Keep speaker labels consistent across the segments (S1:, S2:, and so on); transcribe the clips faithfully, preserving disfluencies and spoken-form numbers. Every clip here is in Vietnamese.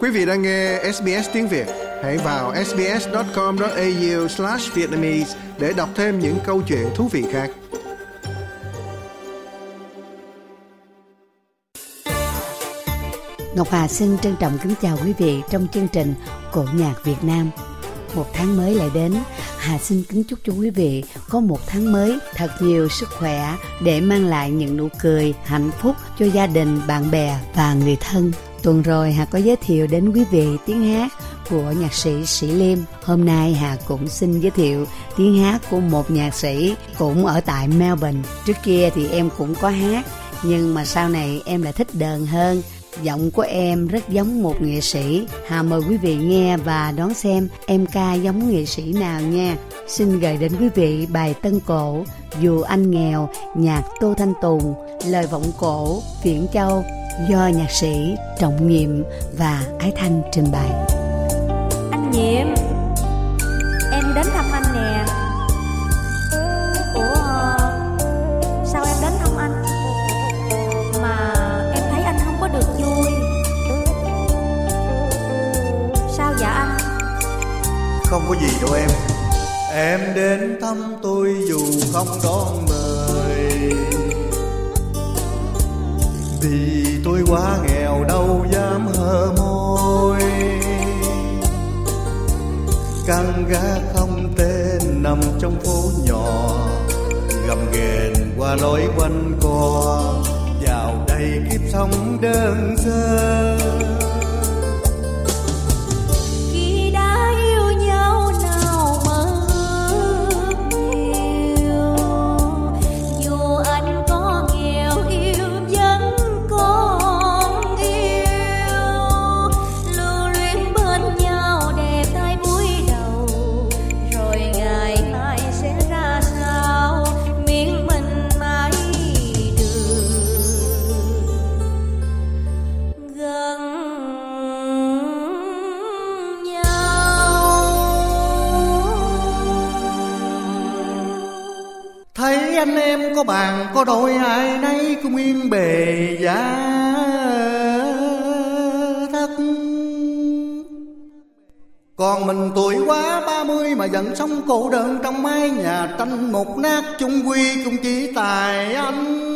S1: Quý vị đang nghe ét bê ét tiếng Việt. Hãy vào ét bê ét chấm com chấm a u slash vietnamese để đọc thêm những câu chuyện thú vị khác.
S2: Ngọc Hà xin trân trọng kính chào quý vị trong chương trình Cổ nhạc Việt Nam. Một tháng mới lại đến, Hà xin kính chúc cho quý vị có một tháng mới thật nhiều sức khỏe để mang lại những nụ cười, hạnh phúc cho gia đình, bạn bè và người thân. Tuần rồi Hà có giới thiệu đến quý vị tiếng hát của nhạc sĩ Sĩ Liêm. Hôm nay Hà cũng xin giới thiệu tiếng hát của một nhạc sĩ cũng ở tại Melbourne. Trước kia thì em cũng có hát, nhưng mà sau này em lại thích đờn hơn. Giọng của em rất giống một nghệ sĩ. Hà mời quý vị nghe và đón xem em ca giống nghệ sĩ nào nha. Xin gửi đến quý vị bài tân cổ Dù Anh Nghèo, nhạc Tô Thanh Tùng, lời vọng cổ Viễn Châu do nhạc sĩ Trọng Nhiệm và Ái Thanh trình bày.
S3: Anh Nhiệm, em đến thăm anh nè. Ủa, sao em đến thăm anh mà em thấy anh không có được vui? Sao dạ anh?
S4: Không có gì đâu em. Em đến thăm tôi dù không đón mời, vì tôi quá nghèo đâu dám hờ môi. Căn gác không tên nằm trong phố nhỏ, gầm ghềnh qua lối quanh co, vào đây kiếp sống đơn sơ.
S3: Khi đã yêu nhau nào mơ ước nhiều, dù anh có nghèo yêu vẫn còn yêu, lưu luyến bên nhau đẹp thay buổi đầu, rồi ngày mai sẽ ra sao miễn mình mãi được gần nhau.
S4: Thấy anh em có bàn có đôi, ai nấy cũng yên bề giá thất. Còn mình tuổi quá ba mươi mà vẫn sống cô đơn trong mái nhà tranh một nát, chung quy cũng chỉ tài anh.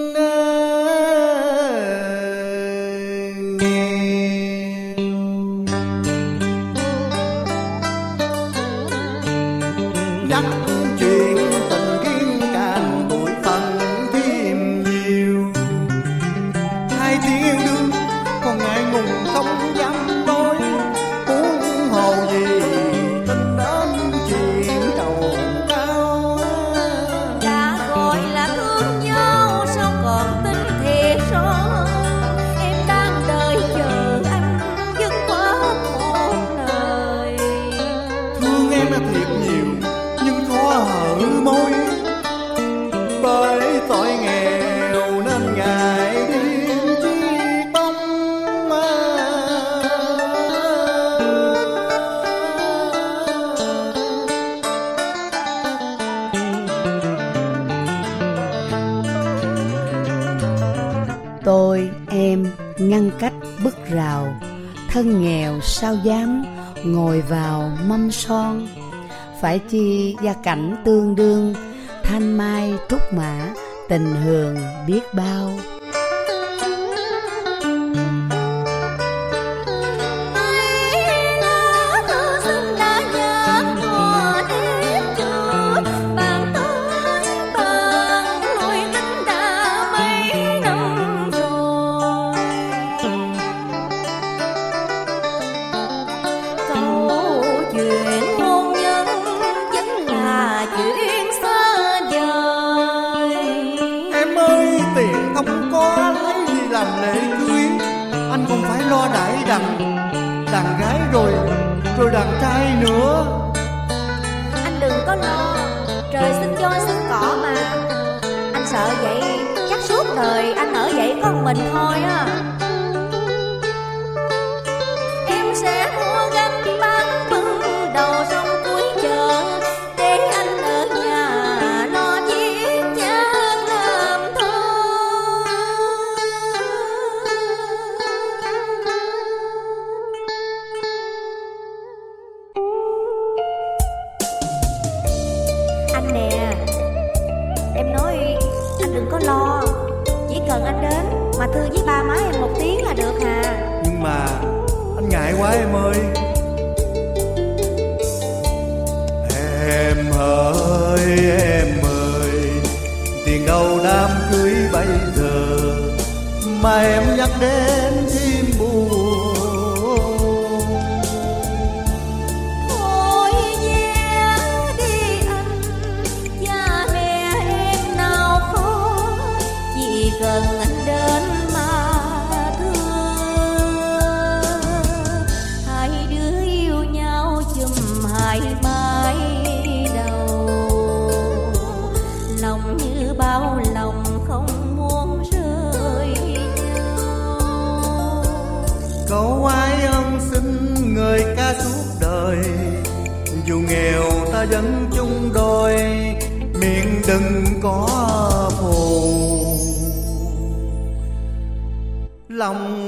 S4: Nhắc chuyện tình duyên càng bội phần thêm nhiều, hai tiếng yêu đương còn ngại ngùng không dám nói, huống hồ gì tình đến chuyện đầu cao.
S3: Đã gọi là thương nhau sao còn tin thiệt sao? Em đang đợi chờ anh dứt khoát một lời.
S4: Thương em là thiệt nhiều nhưng khó hở môi, bởi tội nghèo nên ngại đêm chiếc bóng.
S2: Tôi, em ngăn cách bức rào, thân nghèo sao dám ngồi vào mâm son. Phải chi gia cảnh tương đương, thanh mai trúc mã, tình hường biết bao.
S3: Lá thư xinh đã nhạt nhòa hết chưa, bàn tới bàn lui tính đã mấy năm rồi. Câu chuyện hôn nhân chính là chuyện xa vời.
S4: Em ơi, tiền không có lấy gì làm lễ cưới, anh còn phải lo đãi đằng đàn gái rồi rồi đàn trai nữa.
S3: Anh đừng có lo, trời sinh voi sinh cỏ mà. Anh sợ vậy chắc suốt đời anh ở vậy có một mình thôi á. Em sẽ mua gánh bán bưng đầu sông cuối chợ, để anh ở nhà lo viết nhạc làm thơ. thư với ba má em một tiếng là được hà.
S4: Nhưng mà anh ngại quá em ơi. Em ơi em ơi, tiền đâu đám cưới bây giờ mà em nhắc đến thêm buồn.
S3: Thôi nhé đi anh, cha mẹ em nào khó, chỉ cần anh đến mà thương. Hai đứa yêu nhau chùm hai mái đầu, lòng như bao lòng không muốn rời nhau.
S4: Câu ai ân xin người ca suốt đời, dù nghèo ta vẫn chung đôi, miệng đừng có phù lòng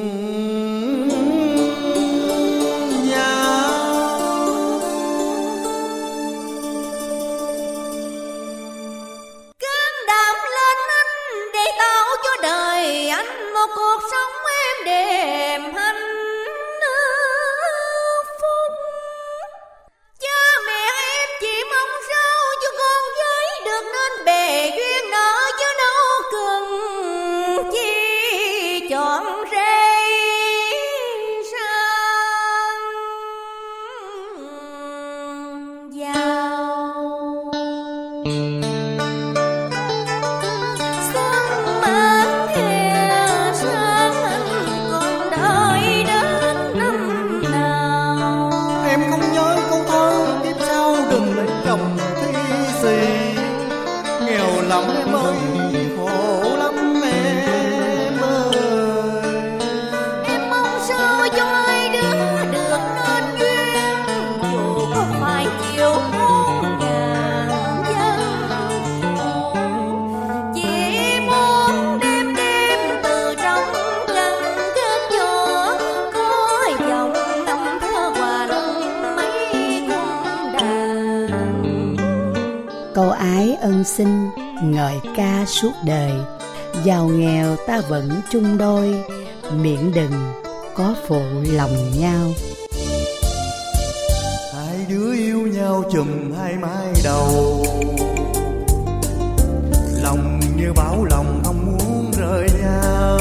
S4: nhau.
S3: Can đảm lên anh để tạo cho đời anh một cuộc sống êm đềm hạnh phúc. Cha mẹ em chỉ mong sao cho con gái được nên bề duyên nợ, chứ đâu cần chi chọn rê sang giàu. Xuân mãn hè sang anh còn đợi đến năm nào.
S4: Em không nhớ câu thơ tiếp sau đừng lấy chồng thi xì. Nghèo lắm em ơi, khổ lắm em ơi.
S3: Em mong sao cho hai đứa được nên duyên, dù có phải chịu muôn ngàn gian khổ. Chỉ muốn đêm đêm từ trong căn kết cho có dòng năm thơ hòa lẫn mấy cung đàn.
S2: Câu ái ân xin ngợi ca suốt đời, giàu nghèo ta vẫn chung đôi, miệng đừng có phụ lòng nhau.
S4: Hai đứa yêu nhau chùm hai mái đầu, lòng như bão lòng không muốn rời nhau.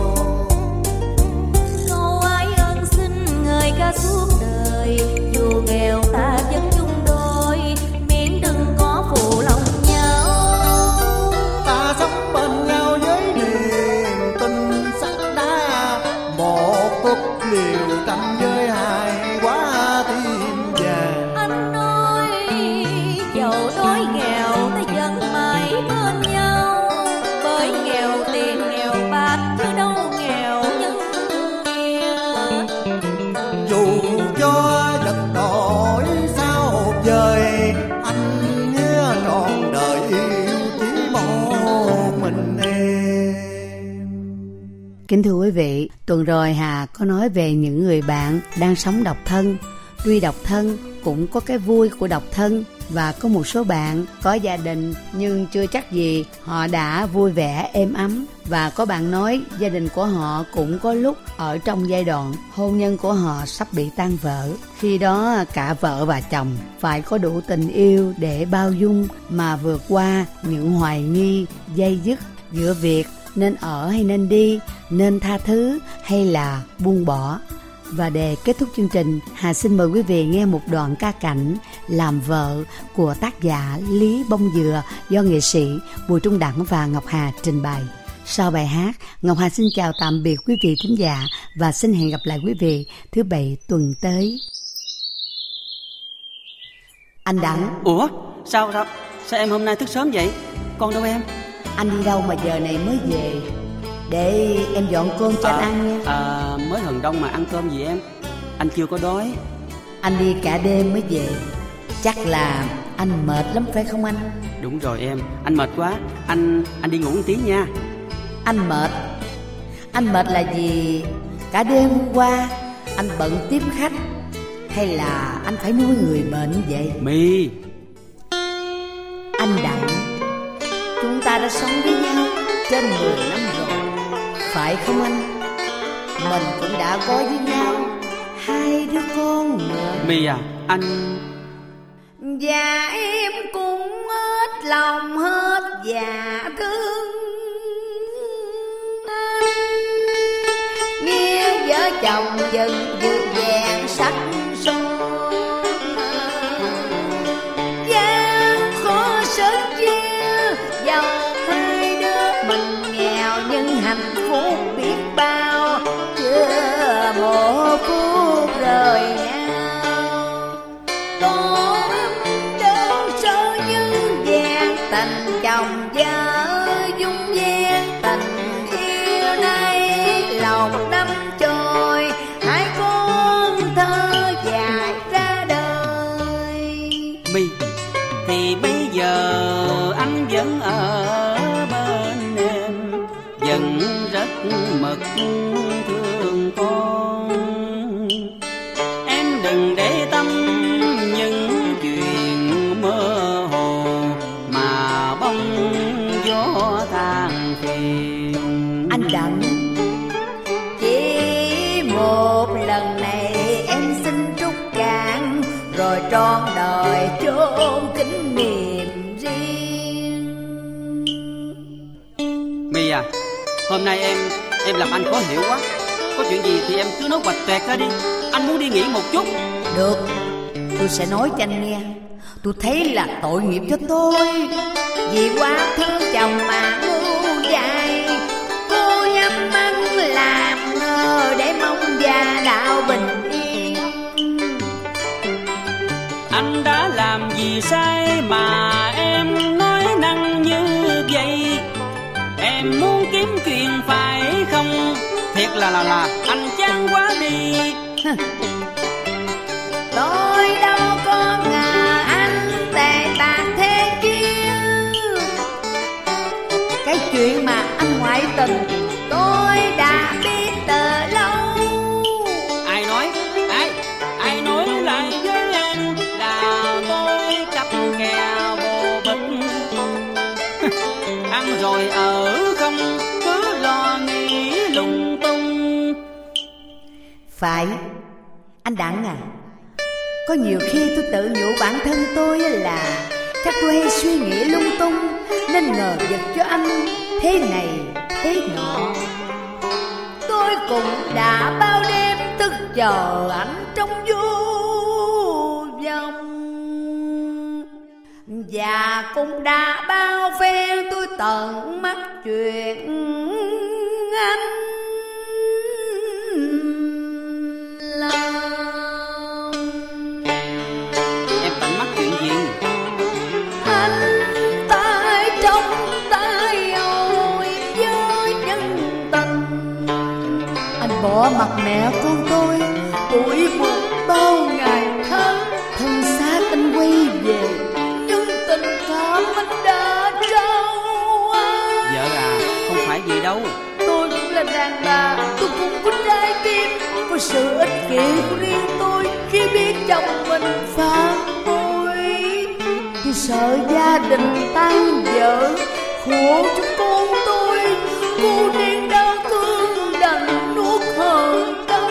S3: Câu ái ân xin người ca suốt đời, dù nghèo ta vẫn chung đôi, miễn đừng có phụ lòng nhau.
S4: Ta sống bên nhau với niềm tin sắt đá, một phút liều tranh với hai quá tim vàng.
S3: Anh nói giàu đói nghèo ta vẫn mãi bên nhau, bởi nghèo tiền nghèo bạc chứ đâu nghèo nhân nghĩa.
S4: Dù cho vật đổi sao dời, anh nhớ trọn đời yêu chỉ một mình em.
S2: Kính thưa quý vị, tuần rồi Hà có nói về những người bạn đang sống độc thân. Tuy độc thân cũng có cái vui của độc thân, và có một số bạn có gia đình nhưng chưa chắc gì họ đã vui vẻ êm ấm. Và có bạn nói gia đình của họ cũng có lúc ở trong giai đoạn hôn nhân của họ sắp bị tan vỡ. Khi đó cả vợ và chồng phải có đủ tình yêu để bao dung mà vượt qua những hoài nghi, dây dứt giữa việc nên ở hay nên đi, nên tha thứ hay là buông bỏ. Và để kết thúc chương trình, Hà xin mời quý vị nghe một đoạn ca cảnh Làm Vợ của tác giả Lý Bông Dừa do nghệ sĩ Bùi Trung Đẳng và Ngọc Hà trình bày. Sau bài hát, Ngọc Hà xin chào tạm biệt quý vị thính giả và xin hẹn gặp lại quý vị thứ Bảy tuần tới. Anh Đẳng.
S5: Ủa? Sao sao? Sao em hôm nay thức sớm vậy? Con đâu em?
S2: Anh đi đâu mà giờ này mới về? Để em dọn cơm cho
S5: à,
S2: anh ăn nha.
S5: À, mới hừng đông mà ăn cơm gì em? Anh chưa có đói.
S2: Anh đi cả đêm mới về. Chắc là anh mệt lắm phải không anh?
S5: Đúng rồi em, anh mệt quá. Anh anh đi ngủ một tí nha.
S2: Anh mệt? Anh mệt là gì? Cả đêm hôm qua anh bận tiếp khách, hay là anh phải nuôi người bệnh vậy?
S5: My.
S2: Anh Đặng, chúng ta đã sống với nhau trên mười năm rồi, phải không anh? Mình cũng đã có với nhau hai đứa con nữa.
S5: My à, anh...
S3: Và em cũng hết lòng hết dạ thương anh. Nghe vợ chồng dần vượt vẹn sắc son, gian khó sớt chia dầu hai đứa mình nghèo nhưng hạnh phúc biết bao, chưa một phút rời nhau. Con đơn sơ như vàng tình chồng vợ dung dáng, tình yêu nay lòng đắm trôi, hai con thơ dài ra đời.
S5: My, thì bây giờ anh vẫn ở bên em, vẫn rất mực thương con. Em đừng để tâm những chuyện mơ hồ mà bóng gió than phiền.
S2: Anh Đặng,
S3: Chỉ một lần này em xin trút cạn, rồi trọn đời chôn kín niềm riêng.
S5: My à, hôm nay em em làm anh khó hiểu quá. Có chuyện gì thì em cứ nói bạch tuẹt ra đi. Anh muốn đi nghỉ một chút.
S2: được, tôi sẽ nói cho anh nghe. Tôi thấy là tội nghiệp cho tôi,
S3: Vì quá thương chồng mà ngu dại, cô nhắm mắt làm ngơ để mong gia đạo bình yên.
S5: Anh đã làm gì sai mà em nói năng như vậy? Em muốn kiếm chuyện phải không? Thiệt là là là anh chán quá đi.
S3: Tôi đâu có ngờ anh tệ bạc thế kia.
S2: cái chuyện mà anh ngoại tình
S3: Tôi đã biết từ lâu.
S5: Ai nói? Ai? Ai nói lại với em là tôi cặp kè bồ bịch? Ăn rồi ở không cứ lo nghĩ lung tung.
S2: phải. Anh Đặng à, có nhiều khi tôi tự nhủ bản thân tôi là chắc tôi hay suy nghĩ lung tung nên ngờ vực cho anh thế này thế nọ.
S3: Tôi cũng đã bao đêm thức chờ anh trong vô vọng, và cũng đã bao phen tôi tận mắt chuyện anh làm.
S5: Em tận mắt chuyện gì?
S3: Anh tay trong tay ôi với nhân tình.
S2: Anh bỏ mặt mẹ con tôi
S3: Tuổi buồn bao ngày tháng,
S2: thân xác anh quay về.
S3: nhưng tình cảm anh đã trao anh.
S5: Vợ à, không phải gì đâu.
S3: Tôi cũng là đàn bà, tôi cũng có trái tim, có sự ích kỷ của riêng tôi. Khi biết chồng mình phản bội,
S2: Tôi sợ gia đình tan vỡ,
S3: khổ cho con tôi. Cô nên đau thương đành nuốt hờn tâm.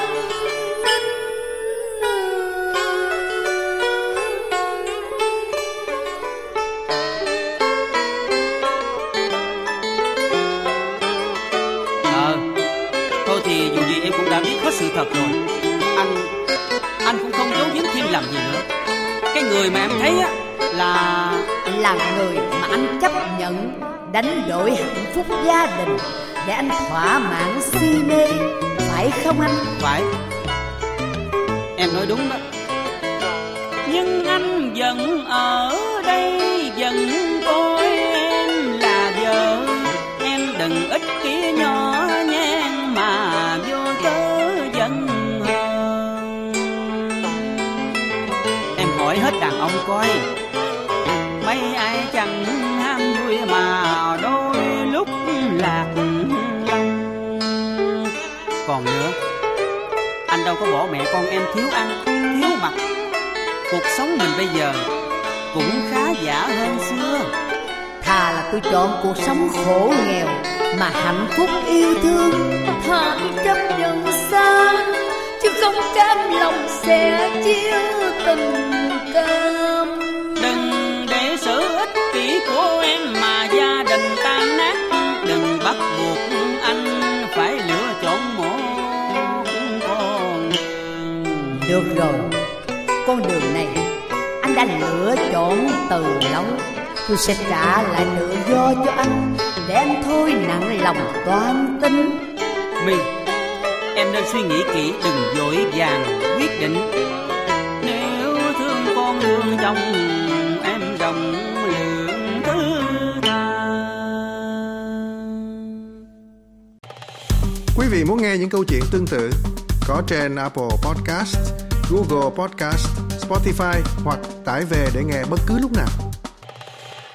S5: Ờ, thôi thì dù gì em cũng đã biết hết sự thật rồi. Anh, anh cũng không giấu giếm thêm làm gì nữa. Cái người mà em thấy á là...
S2: là người mà anh chấp nhận đánh đổi hạnh phúc gia đình để anh thỏa mãn si mê, phải không anh?
S5: Phải. Em nói đúng đó. Nhưng anh vẫn ở đây, vẫn coi em là vợ. Em đừng ích kỷ nhỏ nhen mà vô cớ giận hờn. Em hỏi hết đàn ông coi, mấy ai chẳng ham vui mà đôi lúc lạc lòng. Còn nữa, anh đâu có bỏ mẹ con em thiếu ăn, thiếu mặc. Cuộc sống mình bây giờ cũng khá giả hơn xưa.
S2: Thà là tôi chọn cuộc sống khổ nghèo mà hạnh phúc yêu thương
S3: thà chấp nhận xa, chứ không cam lòng sẽ chia tình cam.
S5: Đừng để sự ích kỷ của em mà gia đình tan nát. Đừng bắt buộc anh phải lựa chọn một con đường.
S2: Được rồi, con đường này anh đã lựa chọn từ lâu. Tôi sẽ trả lại tự do cho anh, để anh thôi nặng lòng toan tính.
S5: My, em nên suy nghĩ kỹ, đừng vội vàng quyết định. Nếu thương con đường chồng, em rộng lượng thứ tha.
S1: Quý vị muốn nghe những câu chuyện tương tự có trên Apple Podcast, Google Podcast, Spotify hoặc tải về để nghe bất cứ lúc nào.